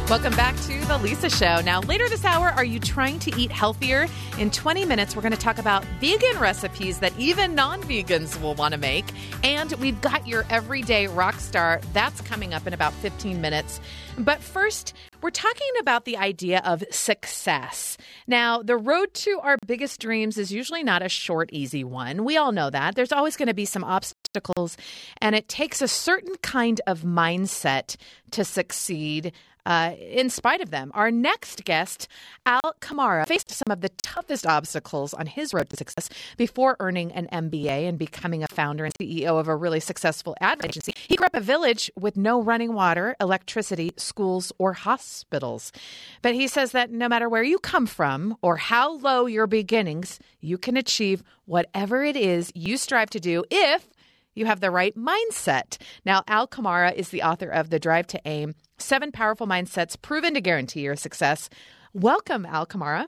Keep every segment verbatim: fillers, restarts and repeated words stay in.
Welcome back to The Lisa Show. Now, later this hour, are you trying to eat healthier? In twenty minutes, we're going to talk about vegan recipes that even non-vegans will want to make. And we've got your everyday rock star. That's coming up in about fifteen minutes. But first, we're talking about the idea of success. Now, the road to our biggest dreams is usually not a short, easy one. We all know that. There's always going to be some obstacles, and it takes a certain kind of mindset to succeed uh, in spite of them. Our next guest, Al Kamara, faced some of the toughest obstacles on his road to success before earning an M B A and becoming a founder and C E O of a really successful ad agency. He grew up in a village with no running water, electricity, schools, or hospitals. But he says that no matter where you come from or how low your beginnings, you can achieve whatever it is you strive to do if you have the right mindset. Now, Al Kamara is the author of The Drive to Aim, Seven Powerful Mindsets Proven to Guarantee Your Success. Welcome, Al Kamara.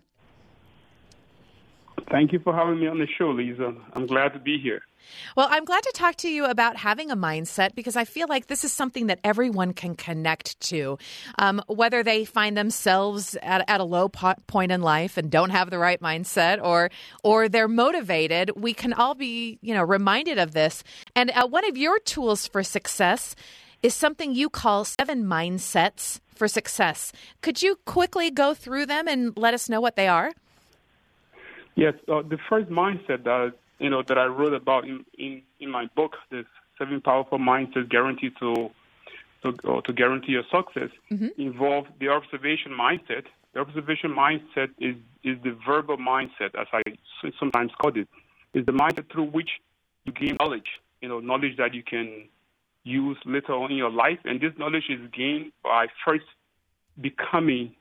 Thank you for having me on the show, Lisa. I'm glad to be here. Well, I'm glad to talk to you about having a mindset because I feel like this is something that everyone can connect to, um, whether they find themselves at, at a low po- point in life and don't have the right mindset, or or they're motivated. We can all be, you know, reminded of this. And uh, one of your tools for success is something you call seven mindsets for success. Could you quickly go through them and let us know what they are? Yes, uh, the first mindset that you know that I wrote about in, in, in my book, the Seven Powerful Mindsets Guaranteed to to, uh, to Guarantee Your Success, mm-hmm. involved the observation mindset. The observation mindset is is the verbal mindset, as I sometimes call it. Is the mindset through which you gain knowledge. You know, knowledge that you can use later on in your life, and this knowledge is gained by first becoming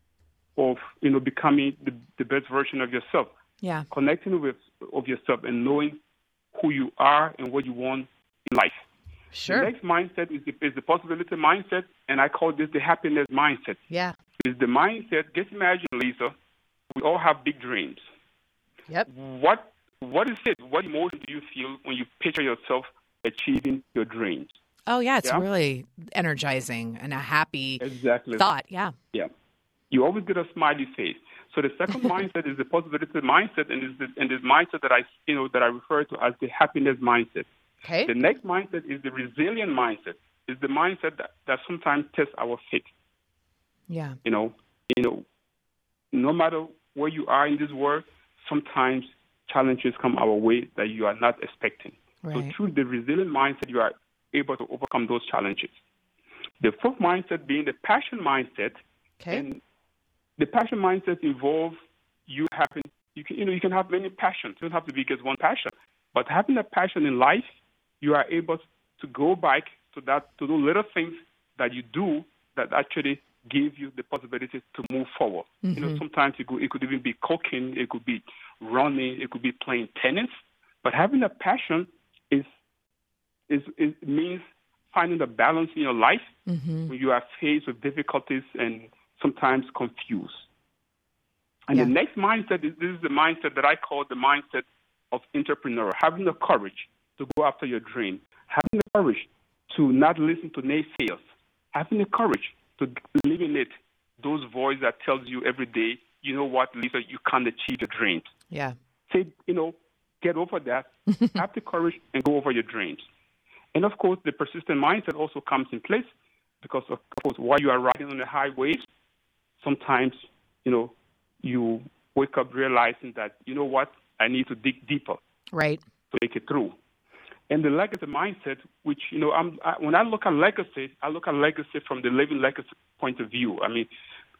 of you know becoming the, the best version of yourself. Yeah. Connecting with of yourself and knowing who you are and what you want in life. Sure. The next mindset is the, is the possibility mindset, and I call this the happiness mindset. Yeah. It's the mindset. Just imagine, Lisa, we all have big dreams. Yep. What What is it? What emotion do you feel when you picture yourself achieving your dreams? Oh, yeah. It's yeah? really energizing and a happy exactly. thought. Yeah. Yeah. You always get a smiley face. So the second mindset is the possibility mindset, and is the, and this mindset that I you know that I refer to as the happiness mindset. Okay. The next mindset is the resilient mindset. Is the mindset that, that sometimes tests our faith. Yeah. You know, you know, no matter where you are in this world, sometimes challenges come our way that you are not expecting. Right. So through the resilient mindset, you are able to overcome those challenges. The fourth mindset being the passion mindset. Okay. And the passion mindset involves you having, you can, you know, you can have many passions. It doesn't have to be just one passion. But having a passion in life, you are able to go back to that, to do little things that you do that actually give you the possibility to move forward. Mm-hmm. You know, sometimes it could, it could even be cooking, it could be running, it could be playing tennis. But having a passion is, is, is means finding a balance in your life mm-hmm. when you are faced with difficulties and sometimes confused. And yeah. the next mindset is this is the mindset that I call the mindset of entrepreneur, having the courage to go after your dream, having the courage to not listen to naysayers, having the courage to eliminate those voices that tells you every day, you know what, Lisa, you can't achieve your dreams. Yeah. Say, you know, get over that, have the courage and go over your dreams. And of course, the persistent mindset also comes in place because of course, while you are riding on the high waves, sometimes, you know, you wake up realizing that, you know what, I need to dig deeper. Right. To make it through. And the legacy mindset, which, you know, I'm, I, when I look at legacy, I look at legacy from the living legacy point of view. I mean,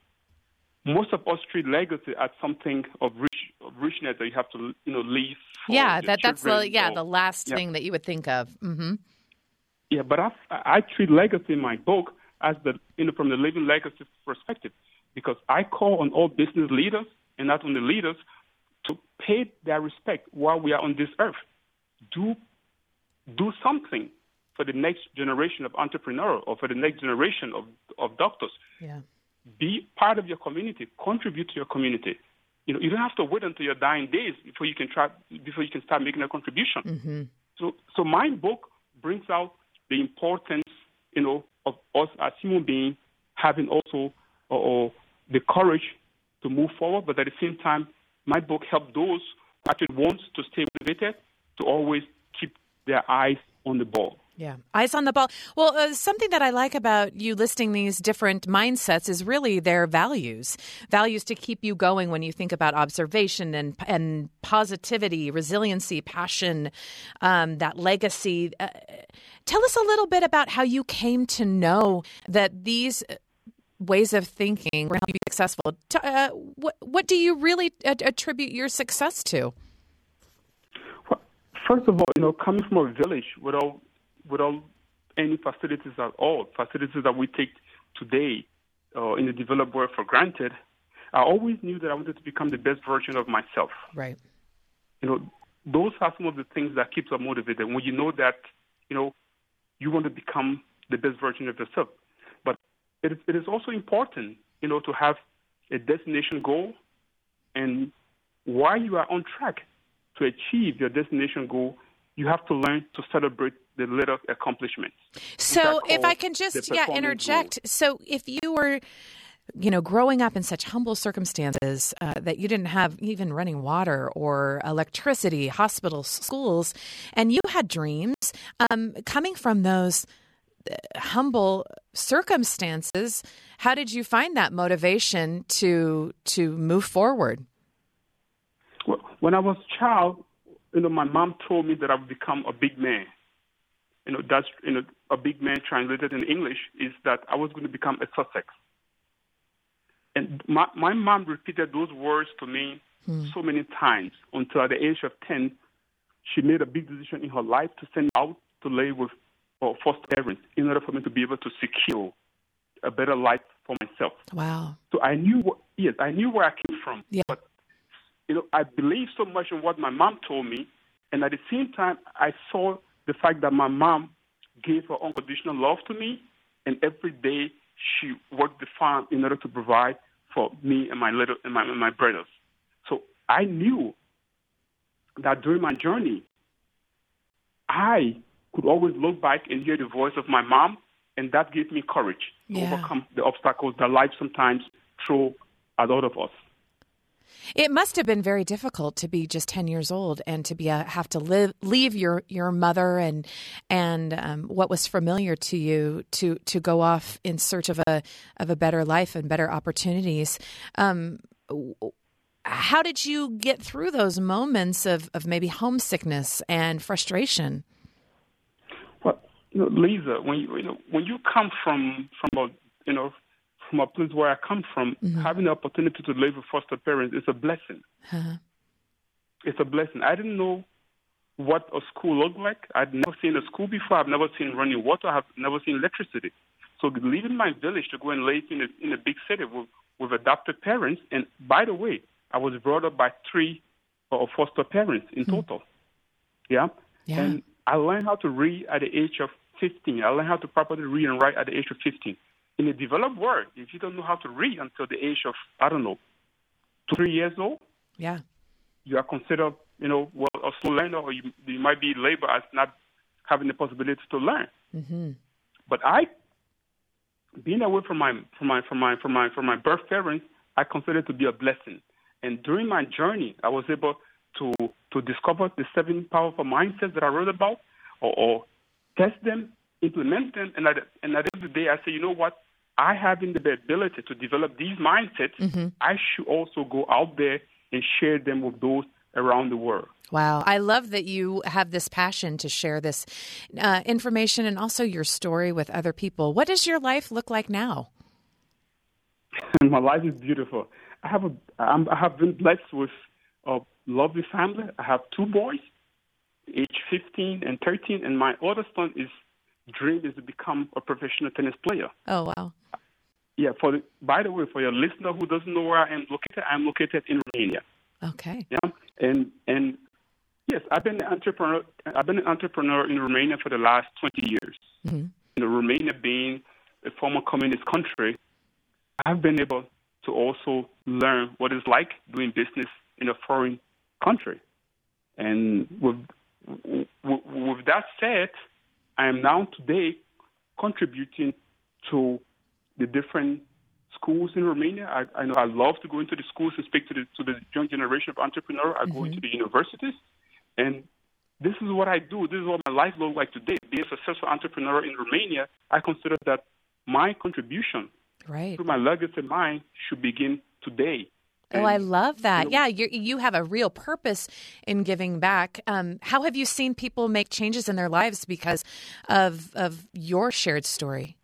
most of us treat legacy as something of rich, of richness that you have to, you know, leave. Yeah, that, that's the, yeah, or, the last yeah. thing that you would think of. Mm-hmm. Yeah, but I, I treat legacy in my book as the, you know, from the living legacy perspective. Because I call on all business leaders, and not only leaders, to pay their respect while we are on this earth. Do do something for the next generation of entrepreneurs or for the next generation of, of doctors. Yeah. Be part of your community. Contribute to your community. You know, you don't have to wait until your dying days before you can try before you can start making a contribution. Mm-hmm. So, so my book brings out the importance, you know, of us as human beings having also or, or the courage to move forward. But at the same time, my book helped those who actually want to stay motivated to always keep their eyes on the ball. Yeah, eyes on the ball. Well, uh, something that I like about you listing these different mindsets is really their values, values to keep you going when you think about observation and and positivity, resiliency, passion, um, that legacy. Uh, tell us a little bit about how you came to know that these ways of thinking were helping you be successful. Uh, what, what do you really attribute your success to? Well, first of all, you know, coming from a village without without any facilities at all, facilities that we take today uh, in the developed world for granted, I always knew that I wanted to become the best version of myself. Right. You know, those are some of the things that keeps us motivated. When you know that, you know, you want to become the best version of yourself. But it is, it is also important, you know, to have a destination goal, and while you are on track to achieve your destination goal, you have to learn to celebrate the little accomplishments. So if I can just yeah interject. Goal. So if you were, you know, growing up in such humble circumstances uh, that you didn't have even running water or electricity, hospitals, schools, and you had dreams, um, coming from those humble circumstances, how did you find that motivation to to move forward? Well, when I was a child, you know, my mom told me that I would become a big man. You know, that's, you know, a big man translated in English is that I was going to become a Sussex. And my, my mom repeated those words to me hmm. so many times until at the age of ten, she made a big decision in her life to send me out to live with uh, foster parents in order for me to be able to secure a better life for myself. Wow. So I knew, what, yes, I knew where I came from. Yeah. But, you know, I believed so much in what my mom told me. And at the same time, I saw the fact that my mom gave her unconditional love to me, and every day she worked the farm in order to provide for me and my little and my, and my brothers. So I knew that during my journey, I could always look back and hear the voice of my mom, and that gave me courage to yeah. overcome the obstacles that life sometimes throws at all of us. It must have been very difficult to be just ten years old and to be a, have to live, leave your, your mother and and um, what was familiar to you to to go off in search of a of a better life and better opportunities. Um, how did you get through those moments of, of maybe homesickness and frustration? Well, you know, Lisa, when you, you know when you come from from a you know. from a place where I come from, mm-hmm. having the opportunity to live with foster parents is a blessing. Uh-huh. It's a blessing. I didn't know what a school looked like. I'd never seen a school before. I've never seen running water. I've never seen electricity. So leaving my village to go and live in a, in a big city with, with adopted parents, and by the way, I was brought up by three uh, foster parents in mm-hmm. total. Yeah? yeah? And I learned how to read at the age of fifteen. I learned how to properly read and write at the age of fifteen. In the developed world, if you don't know how to read until the age of, I don't know, two, three years old, yeah, you are considered, you know, well, a slow learner, or you, you might be labeled as not having the possibility to learn. Mm-hmm. But I, being away from my from my from my from my from my birth parents, I consider it to be a blessing. And during my journey, I was able to to discover the seven powerful mindsets that I wrote about, or, or test them, implement them, and at, and at the end of the day, I say, you know what? I having the ability to develop these mindsets, mm-hmm. I should also go out there and share them with those around the world. Wow. I love that you have this passion to share this uh, information and also your story with other people. What does your life look like now? My life is beautiful. I have a, I'm, I have been blessed with a lovely family. I have two boys, age fifteen and thirteen, and my oldest son is dream is to become a professional tennis player. Oh, wow. Yeah. For the, by the way, for your listener who doesn't know where I am located, I'm located in Romania. Okay. Yeah. And and yes, I've been an entrepreneur. I've been an entrepreneur in Romania for the last twenty years. Mm-hmm. You know, Romania being a former communist country, I've been able to also learn what it's like doing business in a foreign country. And with with, with that said, I am now today contributing to the different schools in Romania. I, I know I love to go into the schools and speak to the to the young generation of entrepreneurs. I mm-hmm. go into the universities, and this is what I do. This is what my life looks like today. Being a successful entrepreneur in Romania, I consider that my contribution right. to my legacy mine should begin today. Oh, and, I love that. You know, yeah, you you have a real purpose in giving back. Um, how have you seen people make changes in their lives because of of your shared story?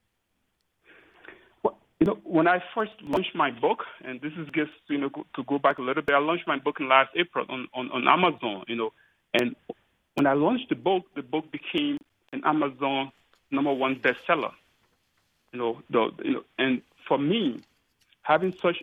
Well, you know, when I first launched my book, and this is just, you know, to go back a little bit, I launched my book in last April on, on, on Amazon, you know, and when I launched the book, the book became an Amazon number one bestseller. You know, the, you know, and for me, having such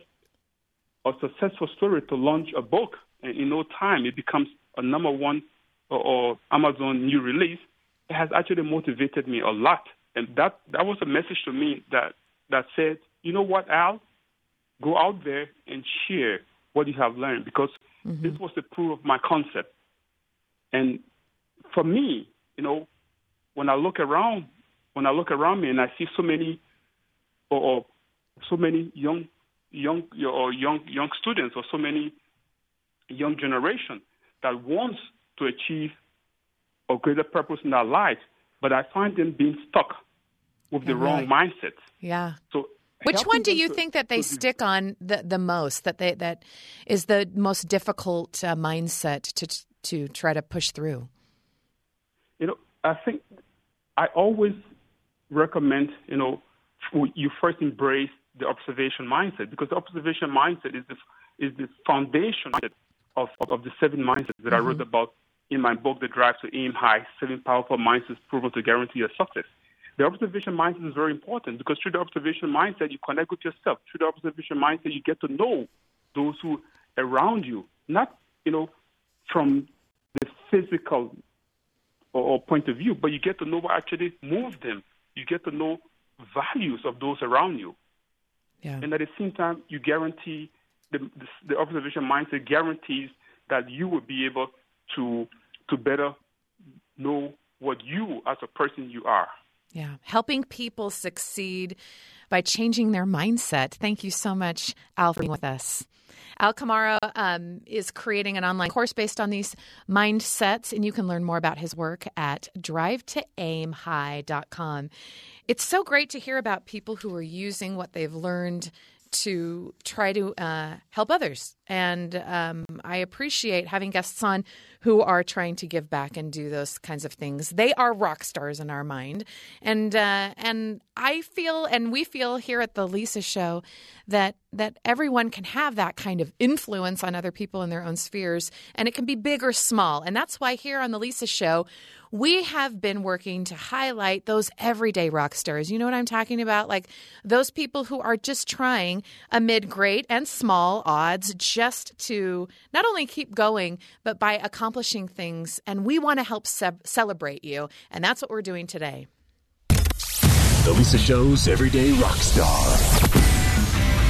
a successful story to launch a book, and in no time it becomes a number one or, or Amazon new release, it has actually motivated me a lot. And that, that was a message to me that, that said, you know what, Al, go out there and share what you have learned, because mm-hmm. this was the proof of my concept. And for me, you know, when I look around, when I look around me and I see so many, or, or so many young, young, or young, young students, or so many young generation that wants to achieve a greater purpose in their life, but I find them being stuck with the right. wrong mindset. Yeah. So, which one do you to, think that they stick on the, the most? That they that is the most difficult uh, mindset to to try to push through? You know, I think I always recommend, you know, you first embrace the observation mindset, because the observation mindset is the is the foundation of, of, of the seven mindsets that mm-hmm. I wrote about in my book, The Drive to Aim High, Seven Powerful Mindsets Proven to Guarantee Your Success. The observation mindset is very important, because through the observation mindset, you connect with yourself. Through the observation mindset, you get to know those who are around you, not, you know, from the physical or, or point of view, but you get to know what actually moves them. You get to know values of those around you. Yeah. And at the same time, you guarantee, the, the, the observation mindset guarantees that you will be able to to better know what you as a person you are. Yeah, helping people succeed by changing their mindset. Thank you so much, Al, for being with us. Al Kamara um, is creating an online course based on these mindsets, and you can learn more about his work at drive to aim high dot com. It's so great to hear about people who are using what they've learned to try to uh, help others. And um, I appreciate having guests on who are trying to give back and do those kinds of things. They are rock stars in our mind. And uh, and I feel, and we feel here at the Lisa Show, that that everyone can have that kind of influence on other people in their own spheres, and it can be big or small. And that's why here on the Lisa Show, we have been working to highlight those everyday rock stars. You know what I'm talking about? Like those people who are just trying amid great and small odds just to not only keep going, but by accomplishing things. And we want to help ce- celebrate you. And that's what we're doing today. The Lisa Show's Everyday Rock Star.